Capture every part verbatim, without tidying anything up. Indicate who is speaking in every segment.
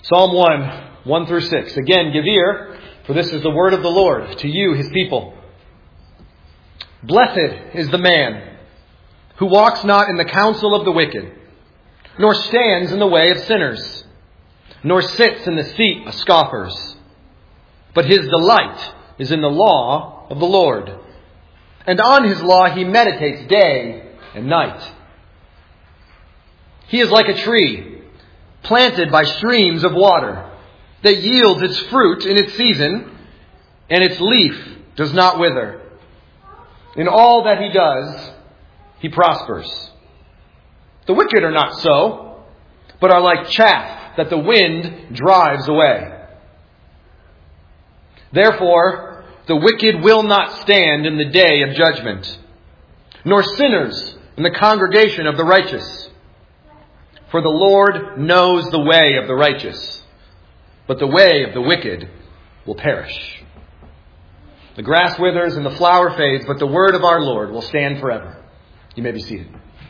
Speaker 1: Psalm one, one through six. Again, give ear, for this is the word of the Lord to you, his people. Blessed is the man who walks not in the counsel of the wicked, nor stands in the way of sinners, nor sits in the seat of scoffers. But his delight is in the law of the Lord, and on his law he meditates day and night. He is like a tree planted by streams of water that yields its fruit in its season, and its leaf does not wither. In all that he does, he prospers. The wicked are not so, but are like chaff that the wind drives away. Therefore, the wicked will not stand in the day of judgment, nor sinners in the congregation of the righteous. For the Lord knows the way of the righteous, but the way of the wicked will perish. The grass withers and the flower fades, but the word of our Lord will stand forever. You may be seated.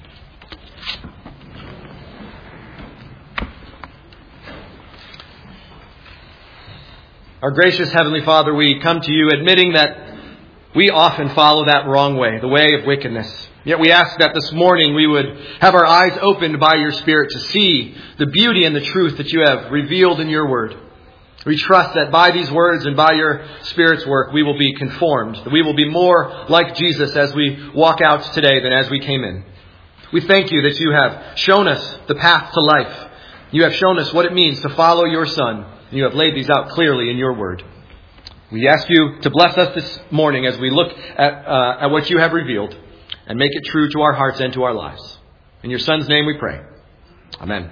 Speaker 1: Our gracious Heavenly Father, we come to you admitting that we often follow that wrong way, the way of wickedness. Yet we ask that this morning we would have our eyes opened by your Spirit to see the beauty and the truth that you have revealed in your word. We trust that by these words and by your Spirit's work, we will be conformed, that we will be more like Jesus as we walk out today than as we came in. We thank you that you have shown us the path to life. You have shown us what it means to follow your Son, and you have laid these out clearly in your word. We ask you to bless us this morning as we look at, uh, at what you have revealed and make it true to our hearts and to our lives. In your Son's name we pray. Amen.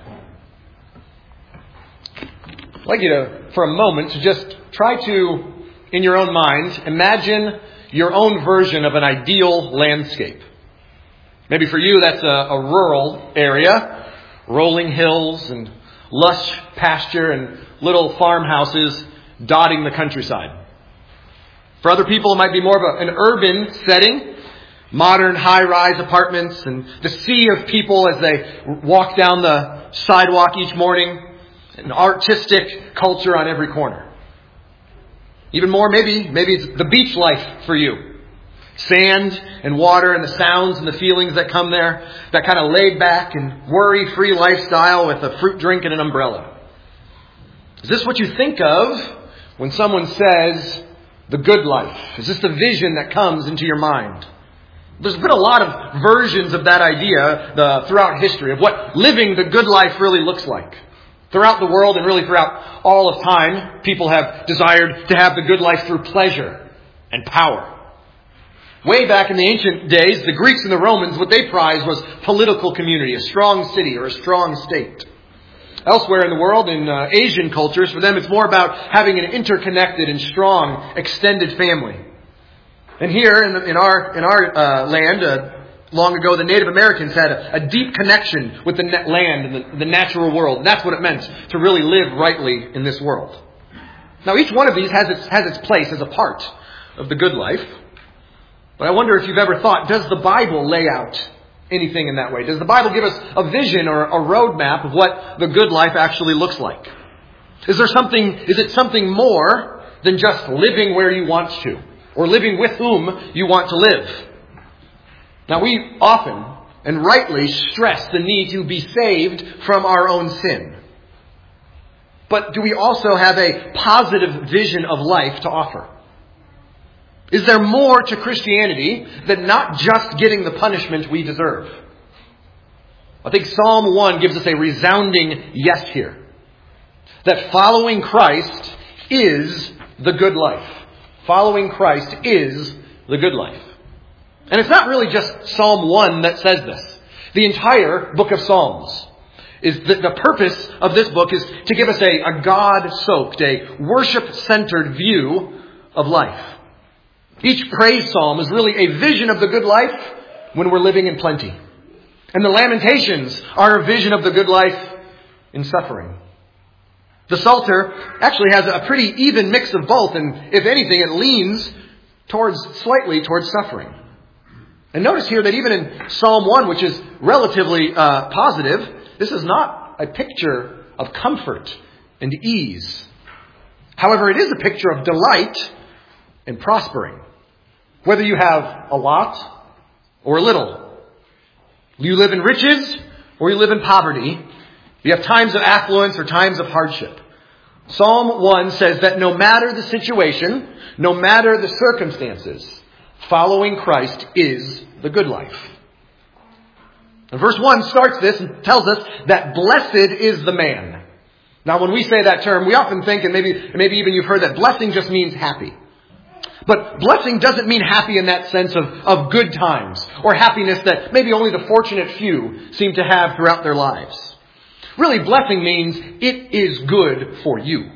Speaker 1: I'd like you to, for a moment, to just try to, in your own mind, imagine your own version of an ideal landscape. Maybe for you that's a, a rural area, rolling hills and lush pasture and little farmhouses dotting the countryside. For other people, it might be more of a, an urban setting, modern high-rise apartments and the sea of people as they walk down the sidewalk each morning. An artistic culture on every corner. Even more, maybe, maybe it's the beach life for you. Sand and water and the sounds and the feelings that come there. That kind of laid back and worry-free lifestyle with a fruit drink and an umbrella. Is this what you think of when someone says the good life? Is this the vision that comes into your mind? There's been a lot of versions of that idea the, throughout history of what living the good life really looks like. Throughout the world and really throughout all of time, people have desired to have the good life through pleasure and power. Way back in the ancient days, the Greeks and the Romans, what they prized was political community, a strong city or a strong state. Elsewhere in the world, in uh, Asian cultures, for them it's more about having an interconnected and strong extended family. And here in, the, in our in our uh, land, uh, long ago, the Native Americans had a, a deep connection with the net land and the, the natural world. And that's what it meant to really live rightly in this world. Now, each one of these has its, has its place as a part of the good life. But I wonder if you've ever thought, does the Bible lay out anything in that way? Does the Bible give us a vision or a roadmap of what the good life actually looks like? Is there something, is it something more than just living where you want to or living with whom you want to live? Now, we often and rightly stress the need to be saved from our own sin. But do we also have a positive vision of life to offer? Is there more to Christianity than not just getting the punishment we deserve? I think Psalm one gives us a resounding yes here. That following Christ is the good life. Following Christ is the good life. And it's not really just Psalm one that says this. The entire book of Psalms is the, the purpose of this book is to give us a, a God-soaked, a worship-centered view of life. Each praise psalm is really a vision of the good life when we're living in plenty. And the Lamentations are a vision of the good life in suffering. The Psalter actually has a pretty even mix of both, and if anything, it leans towards slightly towards suffering. And notice here that even in Psalm one, which is relatively uh, positive, this is not a picture of comfort and ease. However, it is a picture of delight and prospering. Whether you have a lot or a little. You live in riches or you live in poverty. You have times of affluence or times of hardship. Psalm one says that no matter the situation, no matter the circumstances, following Christ is the good life. And verse one starts this and tells us that blessed is the man. Now when we say that term, we often think, and maybe, maybe even you've heard that blessing just means happy. But blessing doesn't mean happy in that sense of, of good times or happiness that maybe only the fortunate few seem to have throughout their lives. Really, blessing means it is good for you.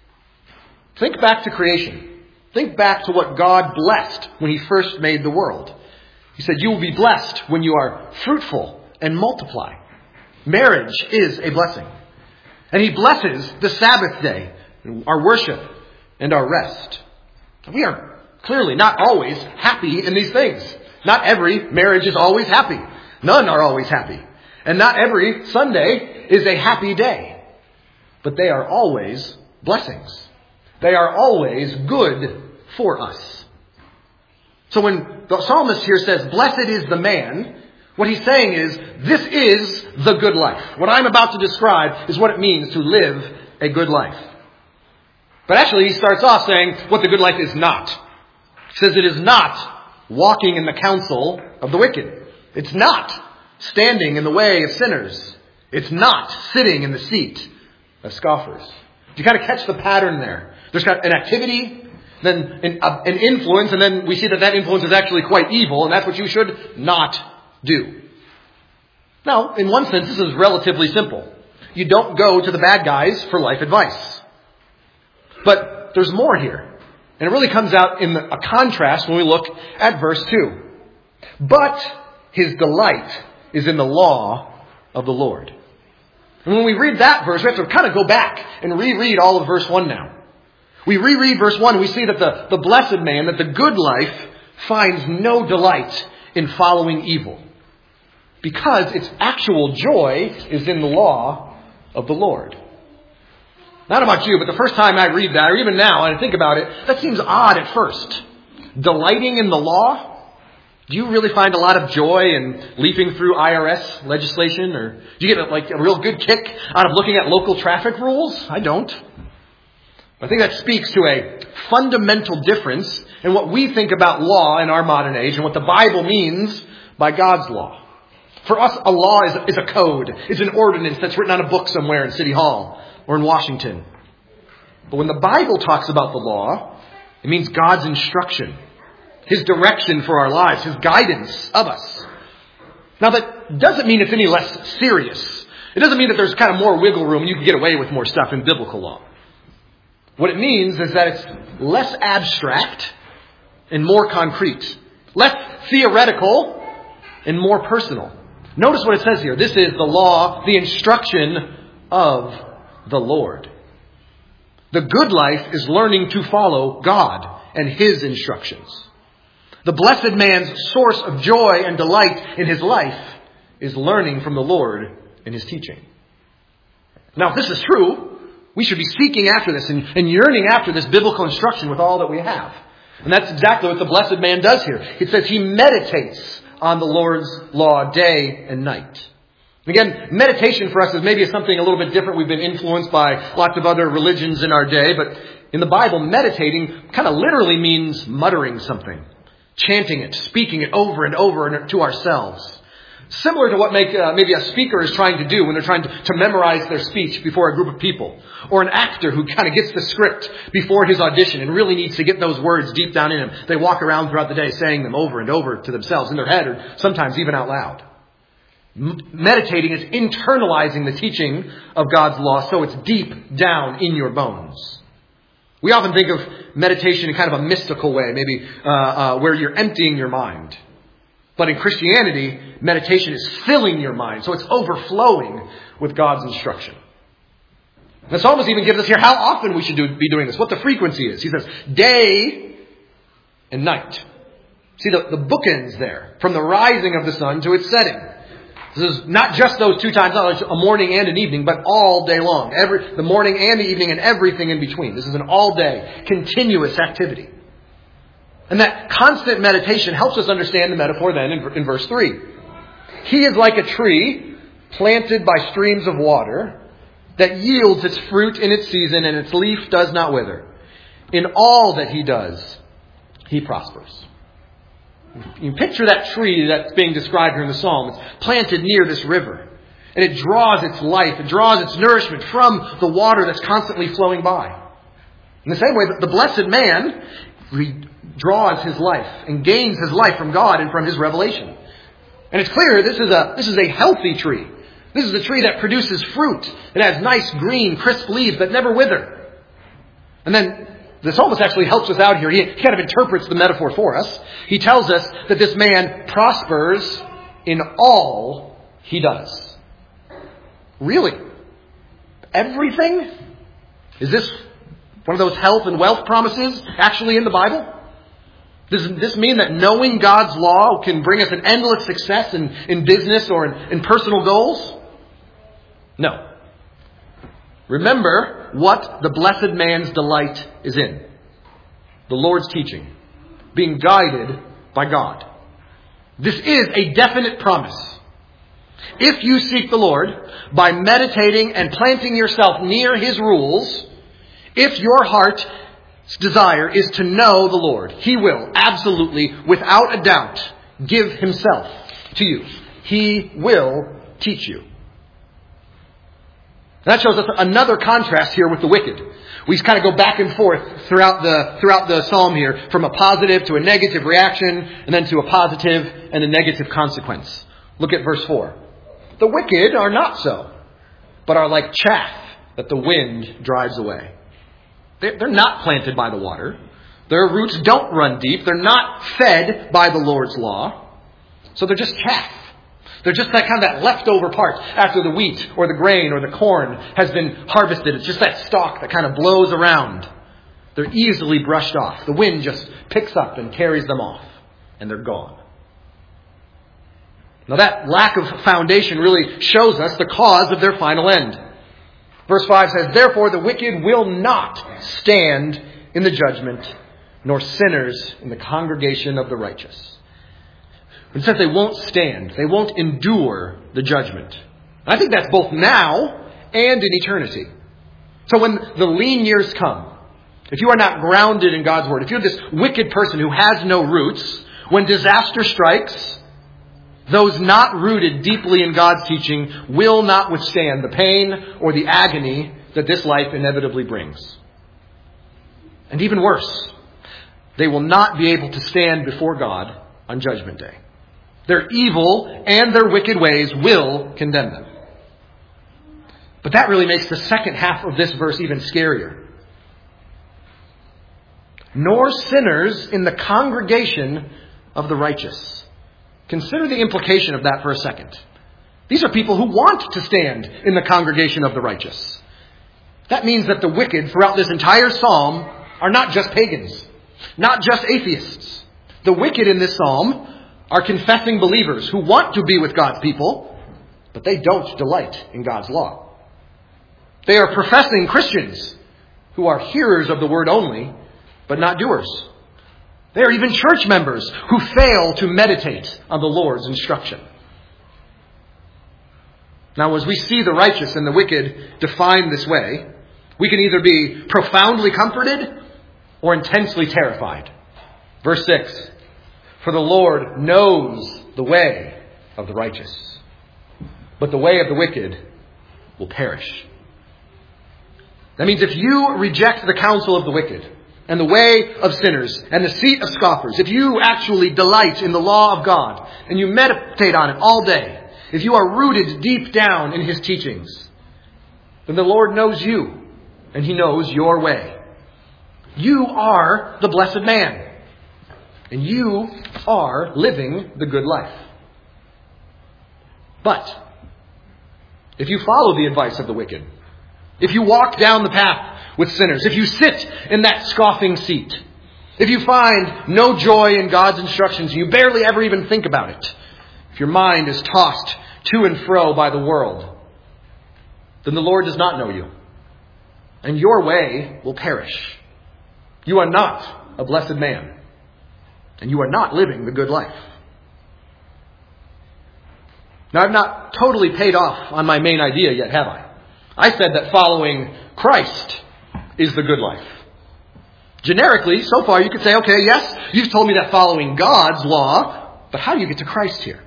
Speaker 1: Think back to creation. Think back to what God blessed when He first made the world. He said, you will be blessed when you are fruitful and multiply. Marriage is a blessing. And He blesses the Sabbath day, our worship and our rest. We are clearly not always happy in these things. Not every marriage is always happy. None are always happy. And not every Sunday is a happy day. But they are always blessings. They are always good for us. So when the psalmist here says, blessed is the man, what he's saying is, this is the good life. What I'm about to describe is what it means to live a good life. But actually he starts off saying what the good life is not. He says it is not walking in the counsel of the wicked. It's not standing in the way of sinners. It's not sitting in the seat of scoffers. You kind of catch the pattern there. There's got an activity, then an, uh, an influence, and then we see that that influence is actually quite evil, and that's what you should not do. Now, in one sense, this is relatively simple. You don't go to the bad guys for life advice. But there's more here. And it really comes out in the, a contrast when we look at verse two. But his delight is in the law of the Lord. And when we read that verse, we have to kind of go back and reread all of verse one now. We reread verse one and we see that the, the blessed man, that the good life finds no delight in following evil. Because its actual joy is in the law of the Lord. Not about you, but the first time I read that, or even now, and I think about it, that seems odd at first. Delighting in the law? Do you really find a lot of joy in leafing through I R S legislation? Or do you get like a real good kick out of looking at local traffic rules? I don't. I think that speaks to a fundamental difference in what we think about law in our modern age and what the Bible means by God's law. For us, a law is, is a code. It's an ordinance that's written on a book somewhere in City Hall or in Washington. But when the Bible talks about the law, it means God's instruction, His direction for our lives, His guidance of us. Now that doesn't mean it's any less serious. It doesn't mean that there's kind of more wiggle room and you can get away with more stuff in biblical law. What it means is that it's less abstract and more concrete. Less theoretical and more personal. Notice what it says here. This is the law, the instruction of the Lord. The good life is learning to follow God and His instructions. The blessed man's source of joy and delight in his life is learning from the Lord and His teaching. Now, if this is true, we should be seeking after this and, and yearning after this biblical instruction with all that we have. And that's exactly what the blessed man does here. It says he meditates on the Lord's law day and night. Again, meditation for us is maybe something a little bit different. We've been influenced by lots of other religions in our day. But in the Bible, meditating kind of literally means muttering something. Chanting it, speaking it over and over to ourselves. Similar to what make, uh, maybe a speaker is trying to do when they're trying to, to memorize their speech before a group of people. Or an actor who kind of gets the script before his audition and really needs to get those words deep down in him. They walk around throughout the day saying them over and over to themselves in their head or sometimes even out loud. M- meditating is internalizing the teaching of God's law so it's deep down in your bones. We often think of meditation in kind of a mystical way, maybe uh, uh, where you're emptying your mind. But in Christianity, meditation is filling your mind, so it's overflowing with God's instruction. The psalmist even gives us here how often we should do, be doing this, what the frequency is. He says, day and night. See the, the bookends there, from the rising of the sun to its setting. This is not just those two times, not a morning and an evening, but all day long. Every, the morning and the evening and everything in between. This is an all-day, continuous activity. And that constant meditation helps us understand the metaphor then in, in verse three. He is like a tree planted by streams of water that yields its fruit in its season and its leaf does not wither. In all that he does, he prospers. You picture that tree that's being described here in the psalm. It's planted near this river. And it draws its life, it draws its nourishment from the water that's constantly flowing by. In the same way, the blessed man he draws his life and gains his life from God and from his revelation. And it's clear this is a this is a healthy tree. This is a tree that produces fruit. It has nice, green, crisp leaves that never wither. And then the psalmist actually helps us out here. He, he kind of interprets the metaphor for us. He tells us that this man prospers in all he does. Really? Everything? Is this one of those health and wealth promises actually in the Bible? Does this mean that knowing God's law can bring us an endless success in, in business or in, in personal goals? No. Remember what the blessed man's delight is in. The Lord's teaching. Being guided by God. This is a definite promise. If you seek the Lord by meditating and planting yourself near His rules, if your heart's desire is to know the Lord, He will absolutely, without a doubt, give Himself to you. He will teach you. That shows us another contrast here with the wicked. We kind of go back and forth throughout the throughout the psalm here, from a positive to a negative reaction, and then to a positive and a negative consequence. Look at verse four. The wicked are not so, but are like chaff that the wind drives away. They're not planted by the water. Their roots don't run deep. They're not fed by the Lord's law. So they're just chaff. They're just that kind of that leftover part after the wheat or the grain or the corn has been harvested. It's just that stalk that kind of blows around. They're easily brushed off. The wind just picks up and carries them off. And they're gone. Now that lack of foundation really shows us the cause of their final end. Verse five says, therefore the wicked will not stand in the judgment, nor sinners in the congregation of the righteous. It says they won't stand. They won't endure the judgment. I think that's both now and in eternity. So when the lean years come, if you are not grounded in God's word, if you're this wicked person who has no roots, when disaster strikes, those not rooted deeply in God's teaching will not withstand the pain or the agony that this life inevitably brings. And even worse, they will not be able to stand before God on Judgment Day. Their evil and their wicked ways will condemn them. But that really makes the second half of this verse even scarier. Nor sinners in the congregation of the righteous. Consider the implication of that for a second. These are people who want to stand in the congregation of the righteous. That means that the wicked throughout this entire psalm are not just pagans, not just atheists. The wicked in this psalm are confessing believers who want to be with God's people, but they don't delight in God's law. They are professing Christians who are hearers of the word only, but not doers. They are even church members who fail to meditate on the Lord's instruction. Now, as we see the righteous and the wicked defined this way, we can either be profoundly comforted or intensely terrified. Verse six, for the Lord knows the way of the righteous, but the way of the wicked will perish. That means if you reject the counsel of the wicked, and the way of sinners, and the seat of scoffers, if you actually delight in the law of God, and you meditate on it all day, if you are rooted deep down in His teachings, then the Lord knows you, and He knows your way. You are the blessed man, and you are living the good life. But if you follow the advice of the wicked, if you walk down the path with sinners, if you sit in that scoffing seat, if you find no joy in God's instructions, you barely ever even think about it, if your mind is tossed to and fro by the world, then the Lord does not know you, and your way will perish. You are not a blessed man, and you are not living the good life. Now, I've not totally paid off on my main idea yet, have I? I said that following Christ is the good life. Generically, so far you could say, okay, yes, you've told me that following God's law, but how do you get to Christ here?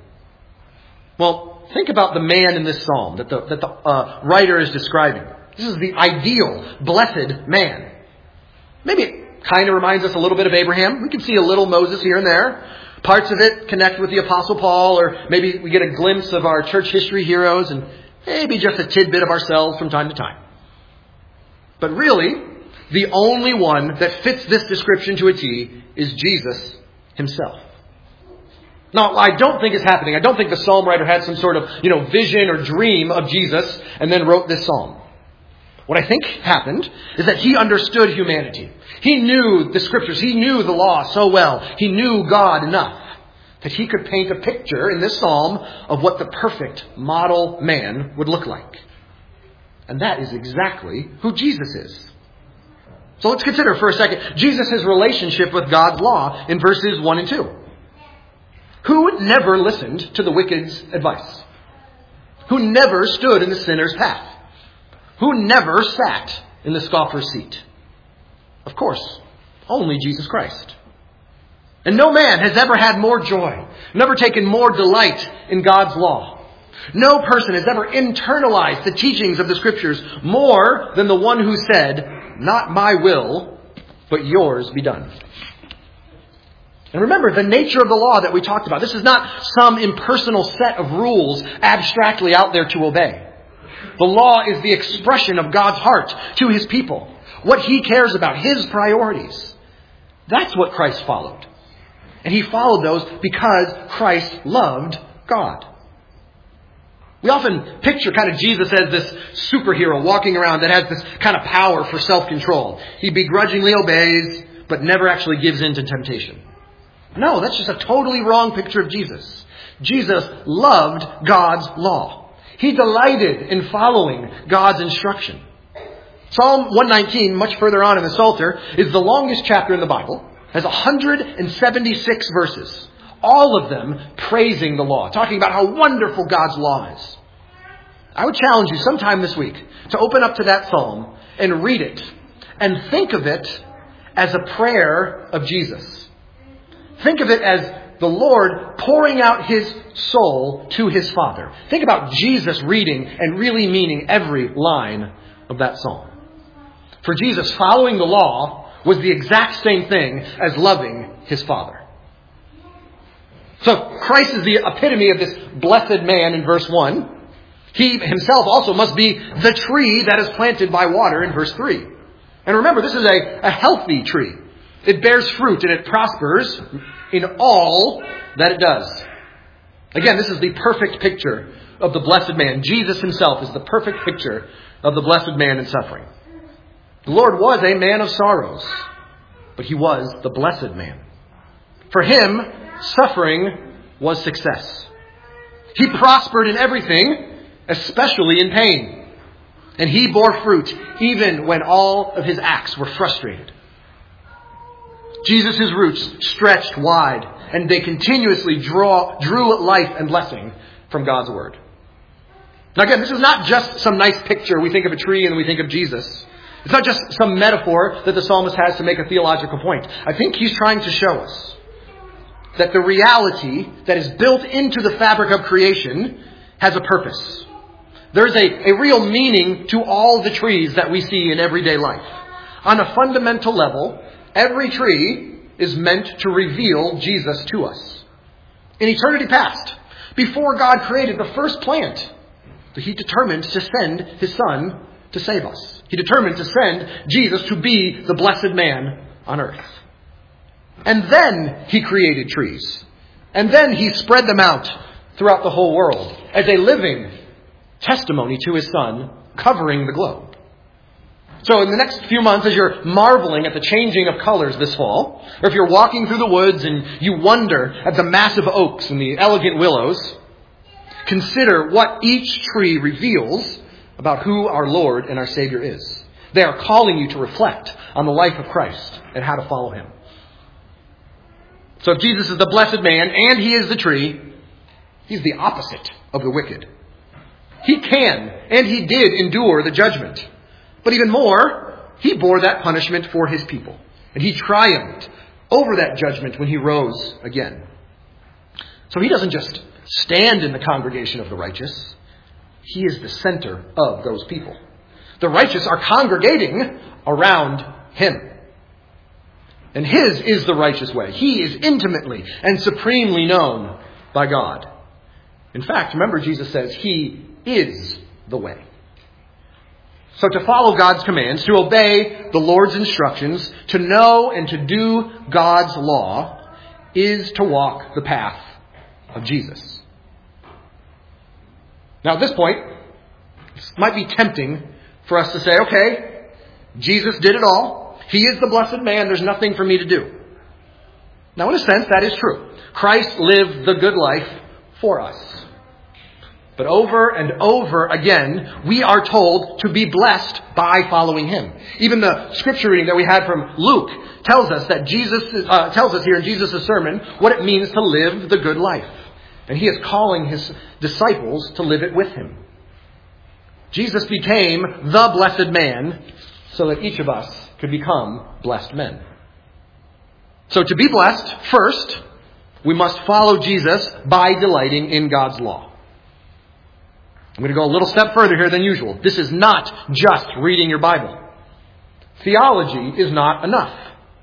Speaker 1: Well, think about the man in this psalm that the, that the uh, writer is describing. This is the ideal, blessed man. Maybe it kind of reminds us a little bit of Abraham. We can see a little Moses here and there. Parts of it connect with the Apostle Paul, or maybe we get a glimpse of our church history heroes, and maybe just a tidbit of ourselves from time to time. But really, the only one that fits this description to a T is Jesus himself. Now, I don't think it's happening. I don't think the psalm writer had some sort of, you know, vision or dream of Jesus and then wrote this psalm. What I think happened is that he understood humanity. He knew the scriptures. He knew the law so well. He knew God enough that he could paint a picture in this psalm of what the perfect model man would look like. And that is exactly who Jesus is. So let's consider for a second Jesus' relationship with God's law in verses one and two. Who never listened to the wicked's advice? Who never stood in the sinner's path? Who never sat in the scoffer's seat? Of course, only Jesus Christ. And no man has ever had more joy, never taken more delight in God's law. No person has ever internalized the teachings of the Scriptures more than the one who said, "Not my will, but yours be done." And remember, the nature of the law that we talked about. This is not some impersonal set of rules abstractly out there to obey. The law is the expression of God's heart to his people. What he cares about, his priorities. That's what Christ followed. And he followed those because Christ loved God. We often picture kind of Jesus as this superhero walking around that has this kind of power for self-control. He begrudgingly obeys, but never actually gives in to temptation. No, that's just a totally wrong picture of Jesus. Jesus loved God's law. He delighted in following God's instruction. Psalm one nineteen, much further on in the Psalter, is the longest chapter in the Bible. It has one hundred seventy-six verses. All of them praising the law, talking about how wonderful God's law is. I would challenge you sometime this week to open up to that psalm and read it and think of it as a prayer of Jesus. Think of it as the Lord pouring out his soul to his Father. Think about Jesus reading and really meaning every line of that psalm. For Jesus, following the law was the exact same thing as loving his Father. So Christ is the epitome of this blessed man in verse one. He himself also must be the tree that is planted by water in verse three. And remember, this is a, a healthy tree. It bears fruit and it prospers in all that it does. Again, this is the perfect picture of the blessed man. Jesus himself is the perfect picture of the blessed man in suffering. The Lord was a man of sorrows, but he was the blessed man. For him, suffering was success. He prospered in everything, especially in pain. And he bore fruit even when all of his acts were frustrated. Jesus' roots stretched wide, and they continuously draw, drew life and blessing from God's Word. Now again, this is not just some nice picture. We think of a tree and we think of Jesus. It's not just some metaphor that the psalmist has to make a theological point. I think he's trying to show us that the reality that is built into the fabric of creation has a purpose. There's a, a real meaning to all the trees that we see in everyday life. On a fundamental level, every tree is meant to reveal Jesus to us. In eternity past, before God created the first plant, he determined to send his Son to save us. He determined to send Jesus to be the blessed man on earth. And then he created trees. And then he spread them out throughout the whole world as a living testimony to his Son, covering the globe. So in the next few months, as you're marveling at the changing of colors this fall, or if you're walking through the woods and you wonder at the massive oaks and the elegant willows, consider what each tree reveals about who our Lord and our Savior is. They are calling you to reflect on the life of Christ and how to follow him. So if Jesus is the blessed man and he is the tree, he's the opposite of the wicked. He can and he did endure the judgment. But even more, he bore that punishment for his people. And he triumphed over that judgment when he rose again. So he doesn't just stand in the congregation of the righteous. He is the center of those people. The righteous are congregating around him. And his is the righteous way. He is intimately and supremely known by God. In fact, remember Jesus says he is the way. So to follow God's commands, to obey the Lord's instructions, to know and to do God's law, is to walk the path of Jesus. Now at this point, it might be tempting for us to say, okay, Jesus did it all. He is the blessed man. There's nothing for me to do. Now in a sense, that is true. Christ lived the good life for us. But over and over again, we are told to be blessed by following him. Even the scripture reading that we had from Luke tells us that Jesus uh, tells us here in Jesus' sermon what it means to live the good life. And he is calling his disciples to live it with him. Jesus became the blessed man so that each of us could become blessed men. So to be blessed, first, we must follow Jesus by delighting in God's law. I'm going to go a little step further here than usual. This is not just reading your Bible. Theology is not enough.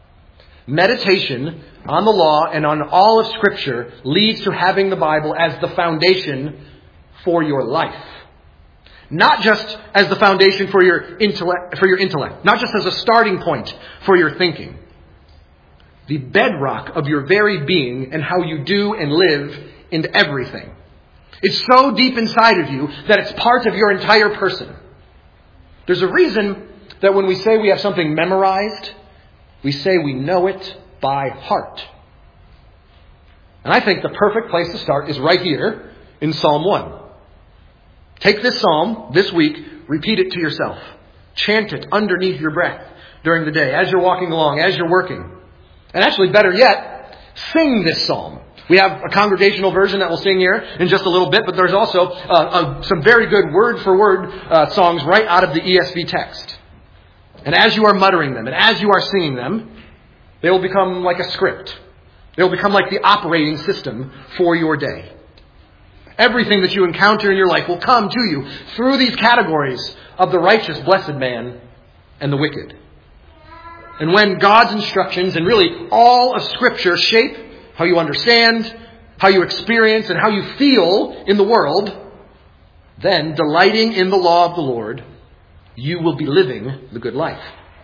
Speaker 1: Meditation on the law and on all of Scripture leads to having the Bible as the foundation for your life. Not just as the foundation for your intellect, for your intellect. Not just as a starting point for your thinking. The bedrock of your very being and how you do and live in everything. It's so deep inside of you that it's part of your entire person. There's a reason that when we say we have something memorized, we say we know it by heart. And I think the perfect place to start is right here in Psalm one. Take this psalm this week, repeat it to yourself. Chant it underneath your breath during the day, as you're walking along, as you're working. And actually, better yet, sing this psalm. We have a congregational version that we'll sing here in just a little bit, but there's also uh, uh, some very good word-for-word uh, songs right out of the E S V text. And as you are muttering them, and as you are singing them, they will become like a script. They will become like the operating system for your day. Everything that you encounter in your life will come to you through these categories of the righteous, blessed man and the wicked. And when God's instructions and really all of Scripture shape how you understand, how you experience, and how you feel in the world, then, delighting in the law of the Lord, you will be living the good life.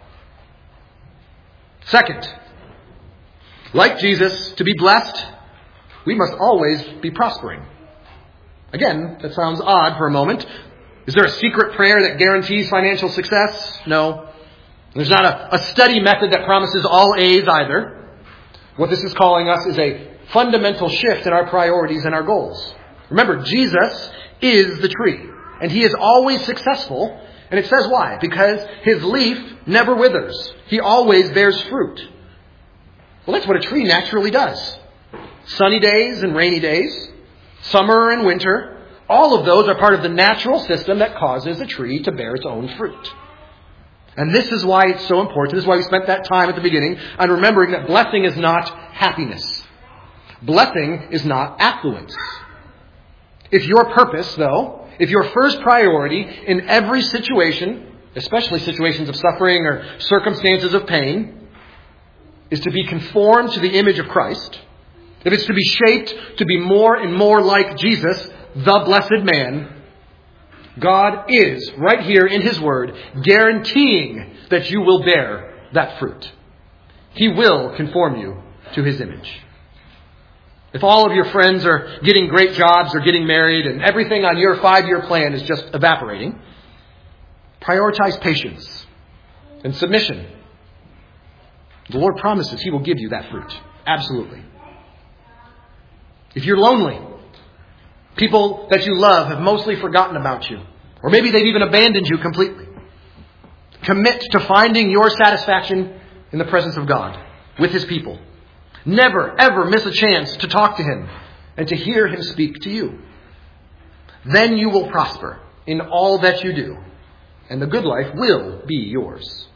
Speaker 1: Second, like Jesus, to be blessed, we must always be prospering. Again, that sounds odd for a moment. Is there a secret prayer that guarantees financial success? No. There's not a, a study method that promises all A's either. What this is calling us is a fundamental shift in our priorities and our goals. Remember, Jesus is the tree, and he is always successful. And it says why? Because his leaf never withers. He always bears fruit. Well, that's what a tree naturally does. Sunny days and rainy days, summer and winter, all of those are part of the natural system that causes a tree to bear its own fruit. And this is why it's so important. This is why we spent that time at the beginning on remembering that blessing is not happiness. Blessing is not affluence. If your purpose, though, if your first priority in every situation, especially situations of suffering or circumstances of pain, is to be conformed to the image of Christ, if it's to be shaped to be more and more like Jesus, the blessed man, God is, right here in his word, guaranteeing that you will bear that fruit. He will conform you to his image. If all of your friends are getting great jobs or getting married and everything on your five-year plan is just evaporating, prioritize patience and submission. The Lord promises he will give you that fruit. Absolutely. If you're lonely,
Speaker 2: People that you love have mostly forgotten about you. Or maybe they've even abandoned you completely. Commit to finding your satisfaction in the presence of God, with His people. Never, ever miss a chance to talk to Him and to hear Him speak to you. Then you will prosper in all that you do, and the good life will be yours.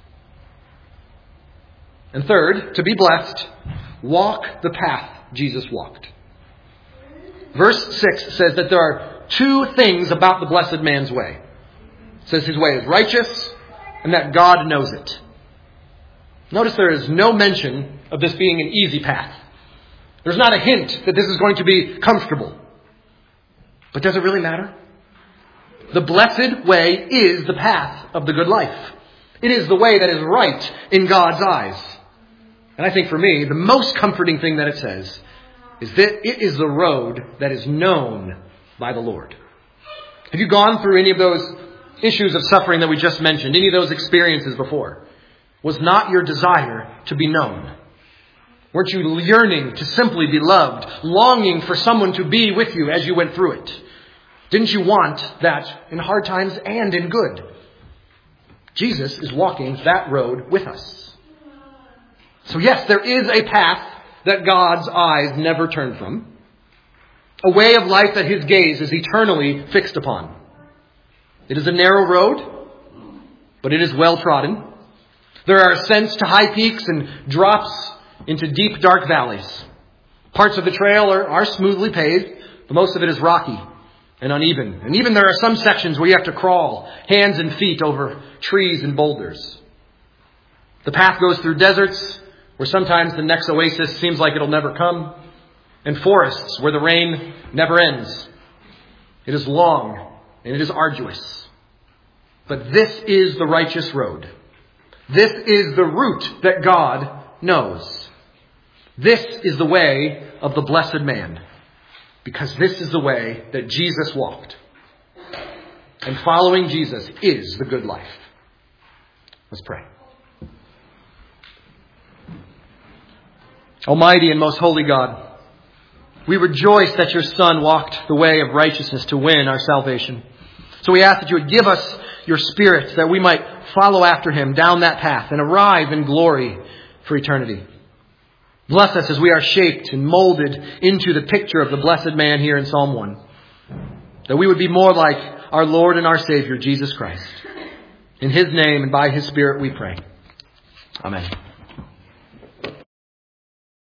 Speaker 2: And third, to be blessed, walk the path Jesus walked. Verse six says that there are two things about the blessed man's way. It says his way is righteous and that God knows it. Notice there is no mention of this being an easy path. There's not a hint that this is going to be comfortable. But does it really matter? The blessed way is the path of the good life. It is the way that is right in God's eyes. And I think for me, the most comforting thing that it says is that it is the road that is known by the Lord. Have you gone through any of those issues of suffering that we just mentioned, any of those experiences before? Was not your desire to be known? Weren't you yearning to simply be loved, longing for someone to be with you as you went through it? Didn't you want that in hard times and in good? Jesus is walking that road with us. So yes, there is a path that God's eyes never turn from. A way of life that His gaze is eternally fixed upon. It is a narrow road, but it is well trodden. There are ascents to high peaks and drops into deep, dark valleys. Parts of the trail are, are smoothly paved, but most of it is rocky and uneven. And even there are some sections where you have to crawl, hands and feet, over trees and boulders. The path goes through deserts, where sometimes the next oasis seems like it'll never come, and forests where the rain never ends. It is long and it is arduous. But this is the righteous road. This is the route that God knows. This is the way of the blessed man, because this is the way that Jesus walked. And following Jesus is the good life. Let's pray. Almighty and most holy God, we rejoice that your Son walked the way of righteousness to win our salvation. So we ask that you would give us your Spirit, that we might follow after Him down that path and arrive in glory for eternity. Bless us as we are shaped and molded into the picture of the blessed man here in Psalm one. That we would be more like our Lord and our Savior, Jesus Christ. In His name and by His Spirit we pray. Amen.